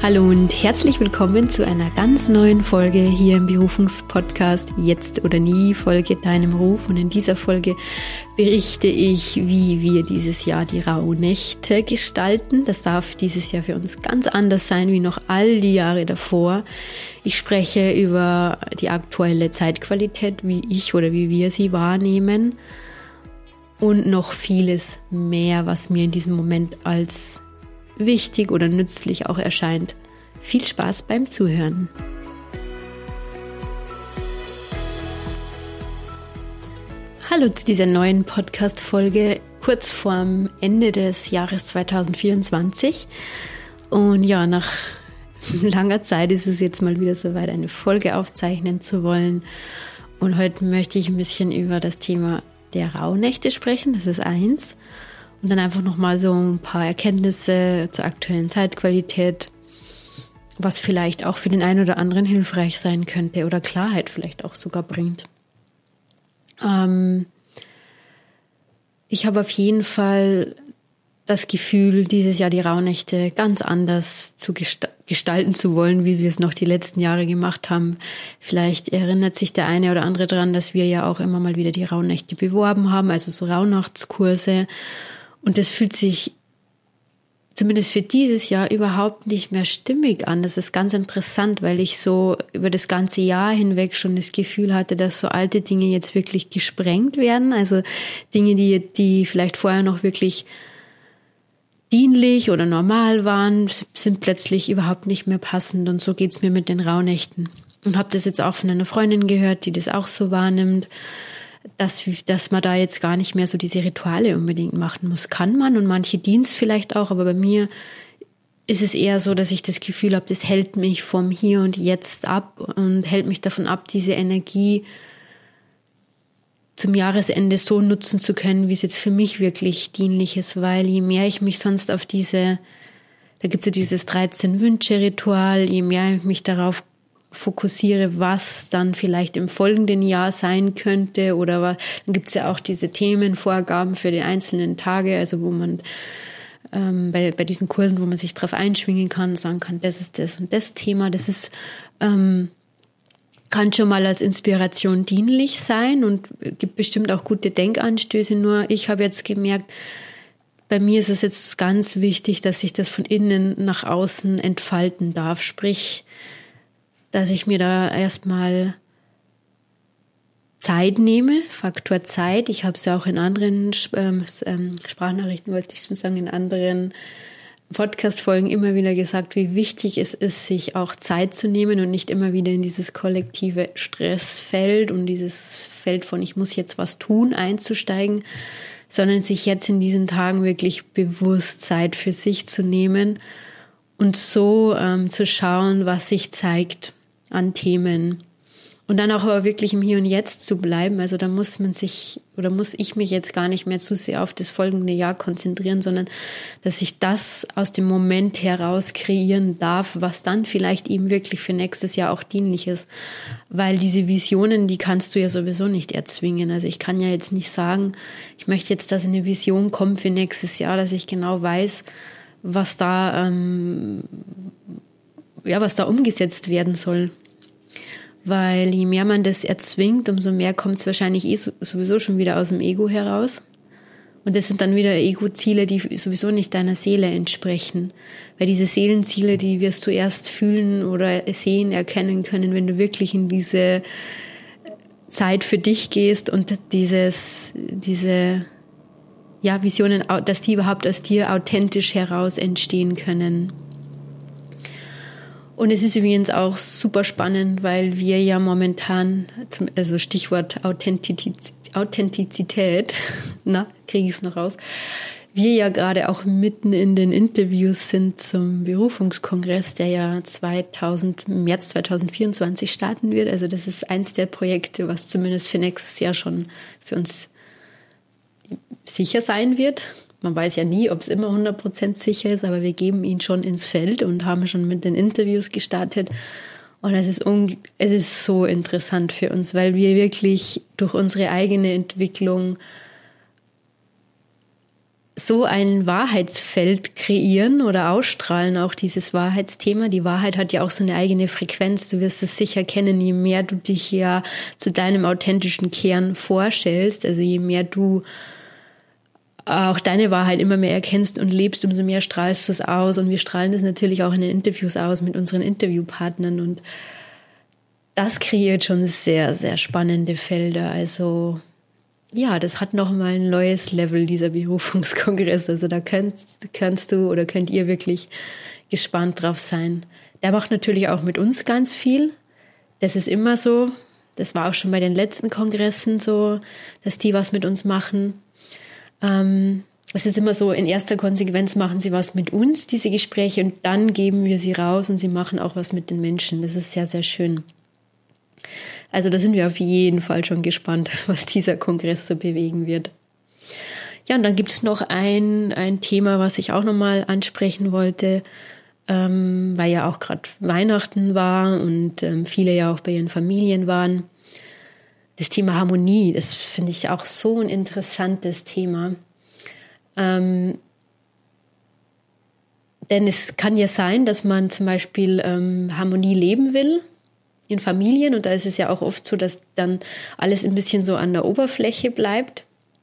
Hallo und herzlich willkommen zu einer ganz neuen Folge hier im Berufungspodcast Jetzt oder Nie, Folge Deinem Ruf. Und in dieser Folge berichte ich, wie wir dieses Jahr die Rauhnächte gestalten. Das darf dieses Jahr für uns ganz anders sein wie noch all die Jahre davor. Ich spreche über die aktuelle Zeitqualität, wie ich oder wie wir sie wahrnehmen und noch vieles mehr, was mir in diesem Moment als wichtig oder nützlich auch erscheint. Viel Spaß beim Zuhören. Hallo zu dieser neuen Podcast-Folge kurz vorm Ende des Jahres 2024. Und ja, nach langer Zeit ist es jetzt mal wieder soweit, eine Folge aufzeichnen zu wollen. Und heute möchte ich ein bisschen über das Thema der Rauhnächte sprechen. Das ist eins. Und dann einfach nochmal so ein paar Erkenntnisse zur aktuellen Zeitqualität, was vielleicht auch für den einen oder anderen hilfreich sein könnte oder Klarheit vielleicht auch sogar bringt. Ich habe auf jeden Fall das Gefühl, dieses Jahr die Rauhnächte ganz anders zu gestalten zu wollen, wie wir es noch die letzten Jahre gemacht haben. Vielleicht erinnert sich der eine oder andere daran, dass wir ja auch immer mal wieder die Rauhnächte beworben haben, also so Rauhnachtskurse. Und das fühlt sich zumindest für dieses Jahr überhaupt nicht mehr stimmig an. Das ist ganz interessant, weil ich so über das ganze Jahr hinweg schon das Gefühl hatte, dass so alte Dinge jetzt wirklich gesprengt werden. Also Dinge, die vielleicht vorher noch wirklich dienlich oder normal waren, sind plötzlich überhaupt nicht mehr passend. Und so geht's mir mit den Rauhnächten. Und habe das jetzt auch von einer Freundin gehört, die das auch so wahrnimmt, dass man da jetzt gar nicht mehr so diese Rituale unbedingt machen muss. Kann man und manche Dienst vielleicht auch, aber bei mir ist es eher so, dass ich das Gefühl habe, das hält mich vom Hier und Jetzt ab und hält mich davon ab, diese Energie zum Jahresende so nutzen zu können, wie es jetzt für mich wirklich dienlich ist, weil je mehr ich mich sonst auf da gibt es ja dieses 13-Wünsche-Ritual, je mehr ich mich darauf fokussiere, was dann vielleicht im folgenden Jahr sein könnte oder dann gibt es ja auch diese Themenvorgaben für die einzelnen Tage, also wo man bei diesen Kursen, wo man sich drauf einschwingen kann, sagen kann, das ist das und das Thema, das ist kann schon mal als Inspiration dienlich sein und gibt bestimmt auch gute Denkanstöße, nur ich habe jetzt gemerkt, bei mir ist es jetzt ganz wichtig, dass ich das von innen nach außen entfalten darf, sprich, dass ich mir da erstmal Zeit nehme, Faktor Zeit. Ich habe es ja auch in anderen Sprachnachrichten, wollte ich schon sagen, in anderen Podcast-Folgen immer wieder gesagt, wie wichtig es ist, sich auch Zeit zu nehmen und nicht immer wieder in dieses kollektive Stressfeld und dieses Feld von ich muss jetzt was tun einzusteigen, sondern sich jetzt in diesen Tagen wirklich bewusst Zeit für sich zu nehmen und so zu schauen, was sich zeigt an Themen. Und dann auch aber wirklich im Hier und Jetzt zu bleiben. Also da muss ich mich jetzt gar nicht mehr zu sehr auf das folgende Jahr konzentrieren, sondern dass ich das aus dem Moment heraus kreieren darf, was dann vielleicht eben wirklich für nächstes Jahr auch dienlich ist. Weil diese Visionen, die kannst du ja sowieso nicht erzwingen. Also ich kann ja jetzt nicht sagen, ich möchte jetzt, dass eine Vision kommt für nächstes Jahr, dass ich genau weiß, was da umgesetzt werden soll. Weil je mehr man das erzwingt, umso mehr kommt es wahrscheinlich sowieso schon wieder aus dem Ego heraus. Und das sind dann wieder Ego-Ziele, die sowieso nicht deiner Seele entsprechen. Weil diese Seelenziele, die wirst du erst fühlen oder sehen, erkennen können, wenn du wirklich in diese Zeit für dich gehst und diese Visionen, dass die überhaupt aus dir authentisch heraus entstehen können. Und es ist übrigens auch super spannend, weil wir ja momentan, also Stichwort Authentizität, kriege ich es noch raus, wir ja gerade auch mitten in den Interviews sind zum Berufungskongress, der ja März 2024 starten wird. Also das ist eins der Projekte, was zumindest für nächstes Jahr schon für uns sicher sein wird. Man weiß ja nie, ob es immer 100% sicher ist, aber wir geben ihn schon ins Feld und haben schon mit den Interviews gestartet. Und es ist so interessant für uns, weil wir wirklich durch unsere eigene Entwicklung so ein Wahrheitsfeld kreieren oder ausstrahlen, auch dieses Wahrheitsthema. Die Wahrheit hat ja auch so eine eigene Frequenz. Du wirst es sicher kennen, je mehr du dich ja zu deinem authentischen Kern vorstellst, also je mehr du auch deine Wahrheit immer mehr erkennst und lebst, umso mehr strahlst du es aus. Und wir strahlen das natürlich auch in den Interviews aus mit unseren Interviewpartnern. Und das kreiert schon sehr, sehr spannende Felder. Also ja, das hat nochmal ein neues Level, dieser Berufungskongress. Also da kannst du oder könnt ihr wirklich gespannt drauf sein. Der macht natürlich auch mit uns ganz viel. Das ist immer so. Das war auch schon bei den letzten Kongressen so, dass die was mit uns machen. Es ist immer so, in erster Konsequenz machen sie was mit uns, diese Gespräche, und dann geben wir sie raus und sie machen auch was mit den Menschen. Das ist sehr, sehr schön. Also da sind wir auf jeden Fall schon gespannt, was dieser Kongress so bewegen wird. Ja, und dann gibt es noch ein Thema, was ich auch nochmal ansprechen wollte, weil ja auch gerade Weihnachten war und viele ja auch bei ihren Familien waren. Das Thema Harmonie, das finde ich auch so ein interessantes Thema. Denn es kann ja sein, dass man zum Beispiel Harmonie leben will in Familien, und da ist es ja auch oft so, dass dann alles ein bisschen so an der Oberfläche bleibt,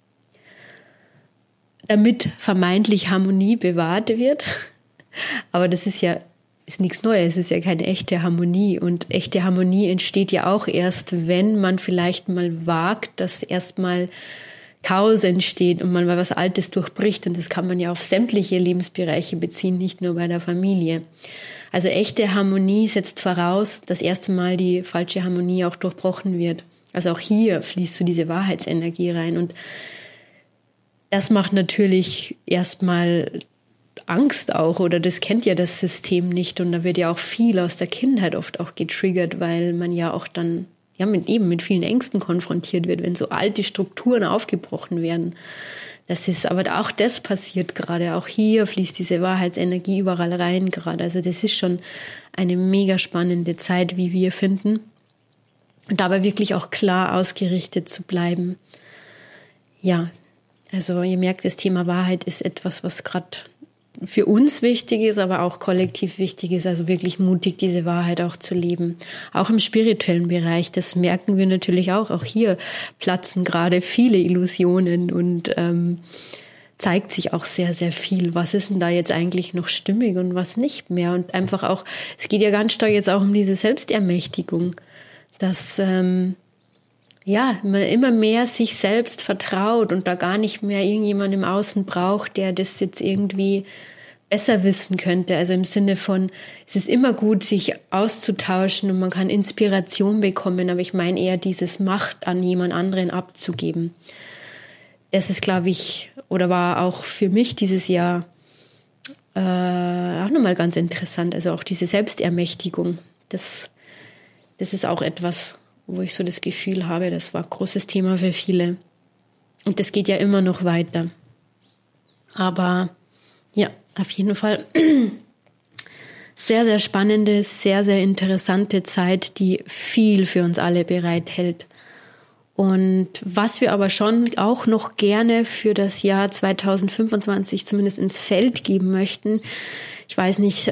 damit vermeintlich Harmonie bewahrt wird. Aber das ist nichts Neues, es ist ja keine echte Harmonie, und echte Harmonie entsteht ja auch erst, wenn man vielleicht mal wagt, dass erstmal Chaos entsteht und man mal was Altes durchbricht, und das kann man ja auf sämtliche Lebensbereiche beziehen, nicht nur bei der Familie. Also echte Harmonie setzt voraus, dass erst einmal die falsche Harmonie auch durchbrochen wird. Also auch hier fließt so diese Wahrheitsenergie rein, und das macht natürlich erstmal Angst auch, oder das kennt ja das System nicht, und da wird ja auch viel aus der Kindheit oft auch getriggert, weil man ja auch dann mit vielen Ängsten konfrontiert wird, wenn so alte Strukturen aufgebrochen werden. Aber auch das passiert gerade. Auch hier fließt diese Wahrheitsenergie überall rein gerade. Also das ist schon eine mega spannende Zeit, wie wir finden. Und dabei wirklich auch klar ausgerichtet zu bleiben. Ja, also ihr merkt, das Thema Wahrheit ist etwas, was gerade für uns wichtig ist, aber auch kollektiv wichtig ist, also wirklich mutig, diese Wahrheit auch zu leben. Auch im spirituellen Bereich, das merken wir natürlich auch. Auch hier platzen gerade viele Illusionen und zeigt sich auch sehr, sehr viel. Was ist denn da jetzt eigentlich noch stimmig und was nicht mehr? Und einfach auch, es geht ja ganz stark jetzt auch um diese Selbstermächtigung, dass man immer mehr sich selbst vertraut und da gar nicht mehr irgendjemand im Außen braucht, der das jetzt irgendwie besser wissen könnte. Also im Sinne von, es ist immer gut, sich auszutauschen und man kann Inspiration bekommen, aber ich meine eher dieses Macht an jemand anderen abzugeben. Das ist, glaube ich, oder war auch für mich dieses Jahr auch nochmal ganz interessant. Also auch diese Selbstermächtigung, das ist auch etwas, wo ich so das Gefühl habe, das war ein großes Thema für viele. Und das geht ja immer noch weiter. Aber ja, auf jeden Fall sehr, sehr spannende, sehr, sehr interessante Zeit, die viel für uns alle bereithält. Und was wir aber schon auch noch gerne für das Jahr 2025 zumindest ins Feld geben möchten, ich weiß nicht,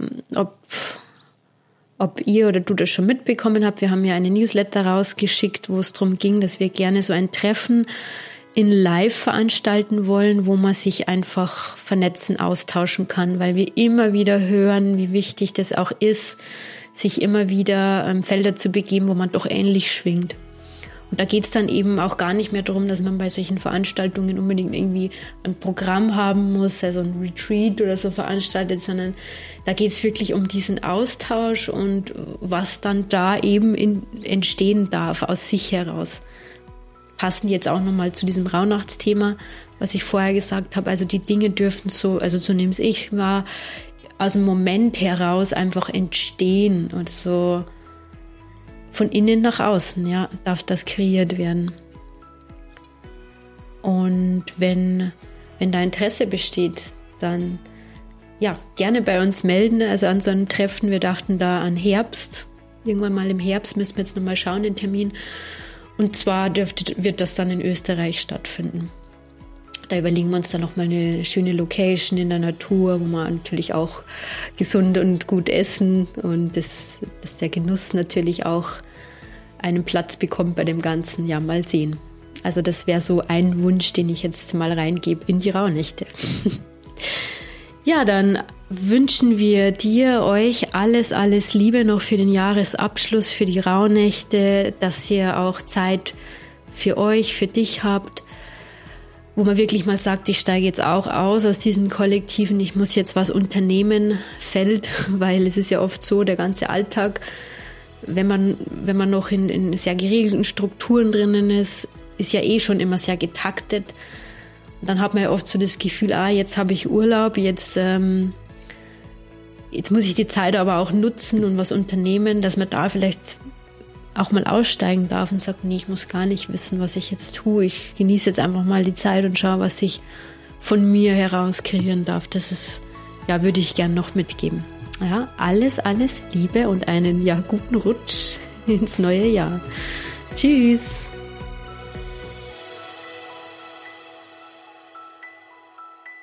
ob ihr oder du das schon mitbekommen habt. Wir haben ja eine Newsletter rausgeschickt, wo es darum ging, dass wir gerne so ein Treffen in Live veranstalten wollen, wo man sich einfach vernetzen, austauschen kann, weil wir immer wieder hören, wie wichtig das auch ist, sich immer wieder Felder zu begeben, wo man doch ähnlich schwingt. Und da geht es dann eben auch gar nicht mehr darum, dass man bei solchen Veranstaltungen unbedingt irgendwie ein Programm haben muss, also ein Retreat oder so veranstaltet, sondern da geht es wirklich um diesen Austausch und was dann da eben entstehen darf aus sich heraus. Passend jetzt auch nochmal zu diesem Rauhnachtsthema, was ich vorher gesagt habe. Also die Dinge dürfen so, also zunehmend ich war aus dem Moment heraus einfach entstehen und so von innen nach außen, ja, darf das kreiert werden. Und wenn da Interesse besteht, dann ja, gerne bei uns melden. Also an so einem Treffen, wir dachten da an Herbst, irgendwann mal im Herbst, müssen wir jetzt nochmal schauen, den Termin. Und zwar wird das dann in Österreich stattfinden. Da überlegen wir uns dann nochmal eine schöne Location in der Natur, wo wir natürlich auch gesund und gut essen und dass der Genuss natürlich auch einen Platz bekommt bei dem Ganzen. Ja, mal sehen. Also das wäre so ein Wunsch, den ich jetzt mal reingebe in die Rauhnächte. Ja, dann wünschen wir dir, euch alles Liebe noch für den Jahresabschluss, für die Rauhnächte, dass ihr auch Zeit für euch, für dich habt, wo man wirklich mal sagt, ich steige jetzt auch aus diesem Kollektiven, ich muss jetzt was unternehmen, Feld, weil es ist ja oft so, der ganze Alltag, wenn man noch in sehr geregelten Strukturen drinnen ist ja eh schon immer sehr getaktet. Und dann hat man ja oft so das Gefühl, jetzt habe ich Urlaub, jetzt muss ich die Zeit aber auch nutzen und was unternehmen, dass man da vielleicht auch mal aussteigen darf und sagt, nee, ich muss gar nicht wissen, was ich jetzt tue. Ich genieße jetzt einfach mal die Zeit und schaue, was ich von mir heraus kreieren darf. Das ist, ja, würde ich gern noch mitgeben. Ja, alles Liebe und einen guten Rutsch ins neue Jahr. Tschüss!